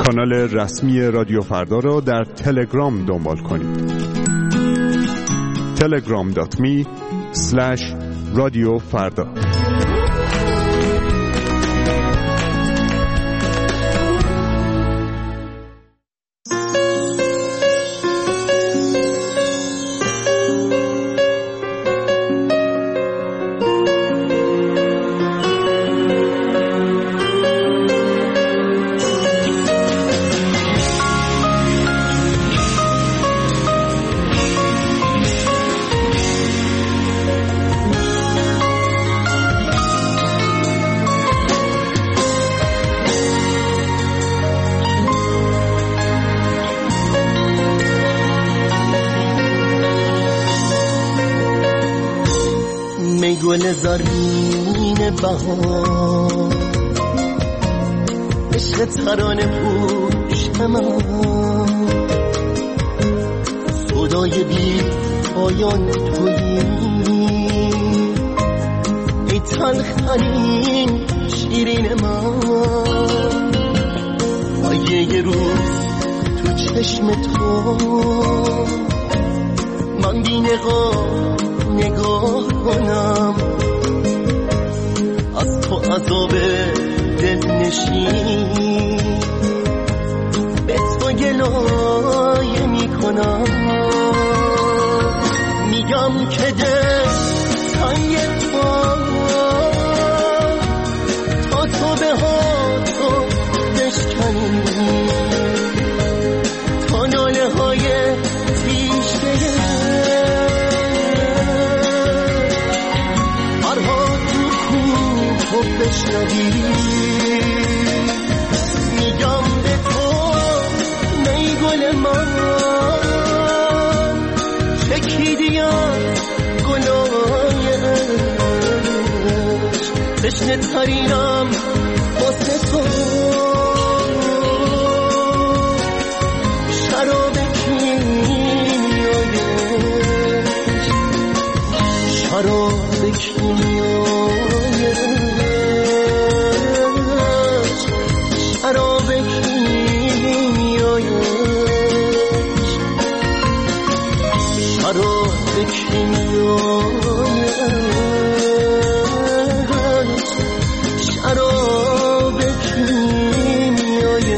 کانال رسمی رادیو فردا را در تلگرام دنبال کنید. telegram.me/رادیوفردا. گل زرین بهار عشق ترانه پوش من، صدای بی پایان تویی، ای تلخ‌ترین شیرین من. یه روز تو چشم تو من بی نگاه کنم، از تو عذاب دل نشین به تو گلایه میکنم. میگم که دل تنگ تا تو به هاتو بشکنی، تا ناله های تیشه بشنوی. میگم به تو ای گل من، چکیدی از گلای عشق، تشنه ترینم واسه تو. شراب کیمیای عشق، شراب کیمیای شراب کیمیای شراب کیمیای شراب کیمیای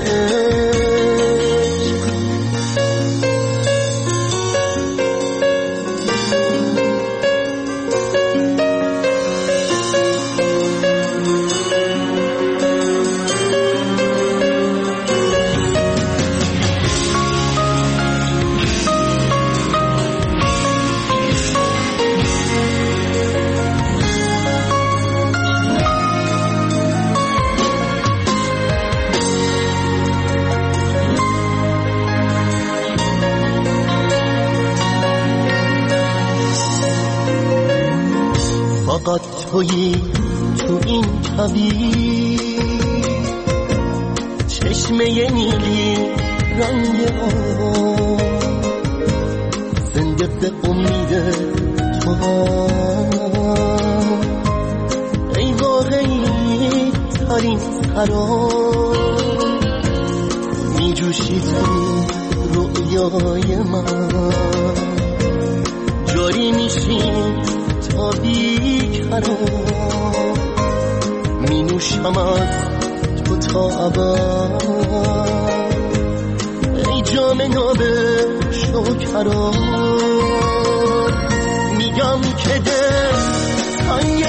فقط تویی تو این کویر، چشمه نیلی رنگ آب، زنده به امید تو. ای واقعی ترین سراب، می جوشی تو رویای من، جاری میشی تا بی‌قرار، می نوشم از تو تا ابد. ای جام ناب شکرا، میگم که دل تنگ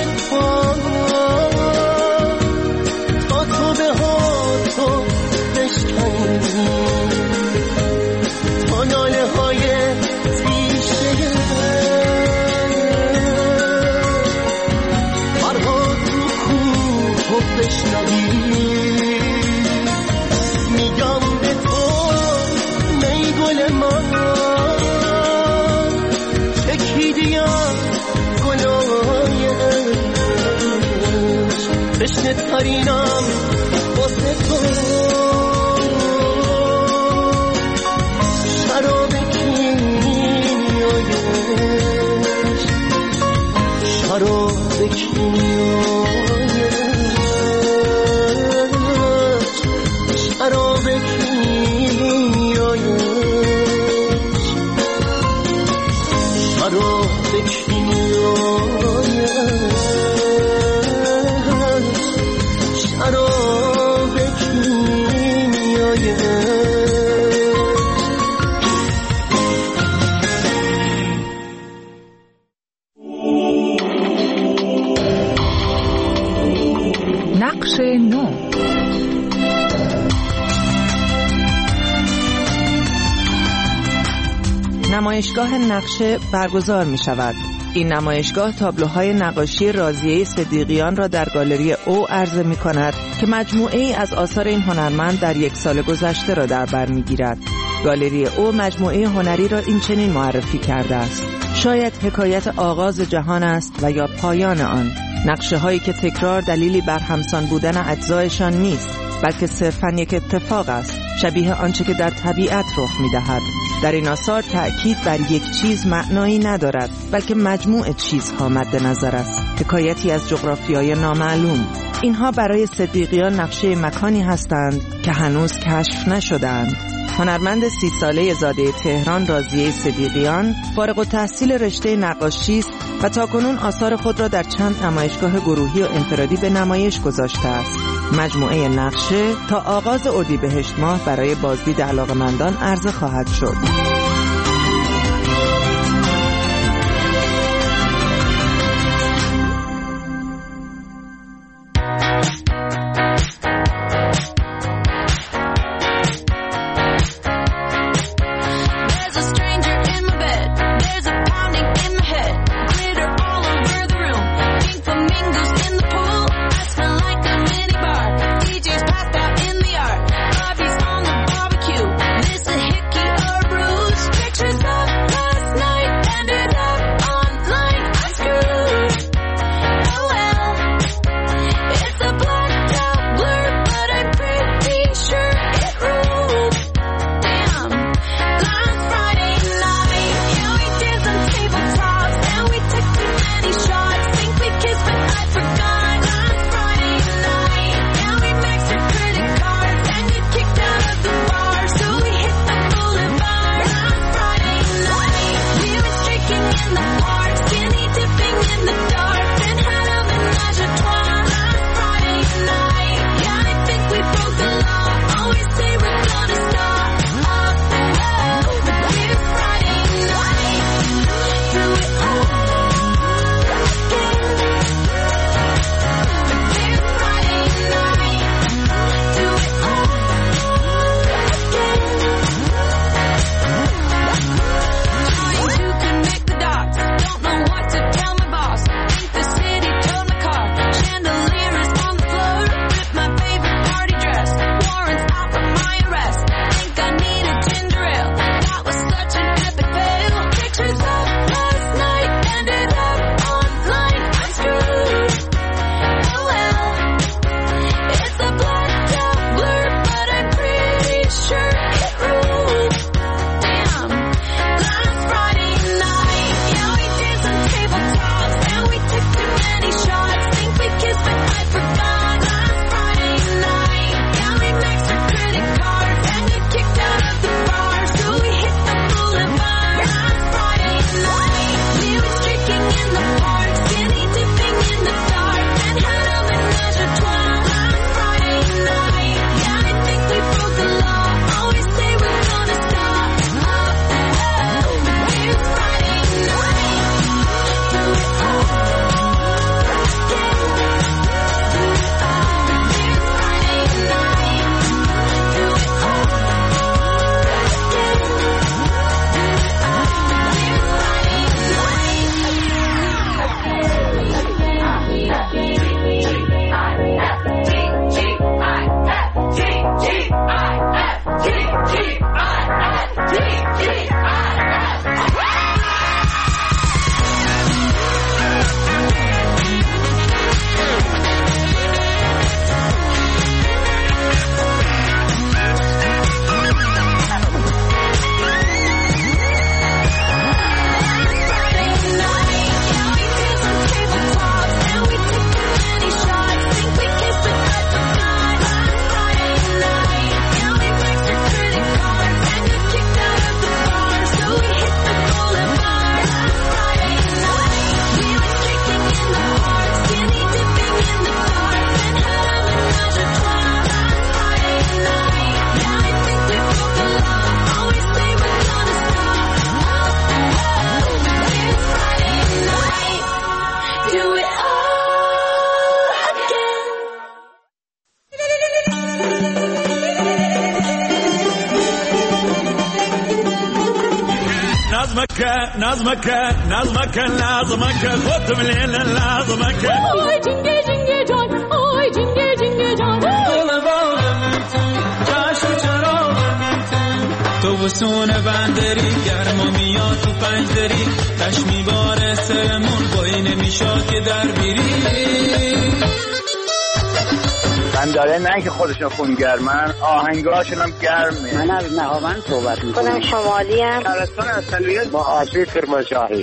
تا تو به هاتو بشکنی، تا ناله های تیشه بشنوی. میگم به تو ای گل من، چکیدی از گلای عشق، تشنه ترینم واسه تو. شراب کیمیای عشق، شراب کیمیای شراب کیمیای نو. نمایشگاه نقشه برگزار می شود. این نمایشگاه تابلوهای نقاشی راضیه صدیقیان را در گالری او عرضه می کند که مجموعه ای از آثار این هنرمند در یک سال گذشته را در بر می گیرد. گالری او مجموعه هنری را این چنین معرفی کرده است: شاید حکایت آغاز جهان است و یا پایان آن. نقشه هایی که تکرار دلیلی بر همسان بودن اجزایشان نیست، بلکه صرفاً یک اتفاق است، شبیه آنچه که در طبیعت رخ می‌دهد. در این آثار تأکید بر یک چیز معنایی ندارد، بلکه مجموع چیزها مد نظر است، حکایتی از جغرافیای نامعلوم. اینها برای صدیقیان نقشه مکانی هستند که هنوز کشف نشدند. هنرمند 30 ساله زاده تهران راضیه صدیقیان فارغ التحصیل رشته نقاشی است و تاکنون آثار خود را در چند نمایشگاه گروهی و انفرادی به نمایش گذاشته است. مجموعه نقشه تا آغاز اردیبهشت ماه برای بازدید علاقه‌مندان عرضه خواهد شد. نظمك نظمك نظمك نظمك خود مليل نظمك آی جنگه جنگه جان آی جنگه جنگه جان تو بسون بندری گرما میاد تو پنجدری تشمی بار سرمون بایی نمیشاد که در بیری من داره نه که خودشون خونگرمن آهنگاشون هم گرمه. من از نهاوند صحبت میکنم. خودم شمالی ام. ترستان اصلیت با آسیب کرمانشاهی.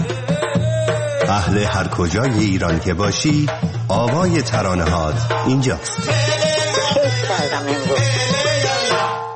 اهل هر کجای ایران که باشی آوای ترانه‌هات اینجاست. کیف کردم امروز.